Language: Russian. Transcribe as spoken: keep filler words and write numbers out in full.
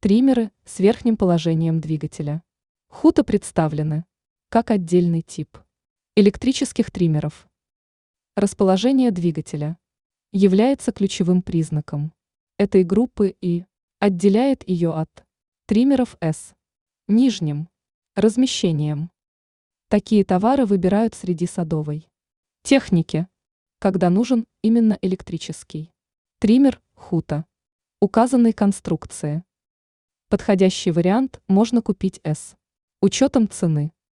Триммеры с верхним положением двигателя. Хута представлены как отдельный тип электрических триммеров. Расположение двигателя является ключевым признаком этой группы и отделяет ее от триммеров с нижним размещением. Такие товары выбирают среди садовой техники, когда нужен именно электрический триммер Хута указанной конструкции. Подходящий вариант можно купить с учетом цены.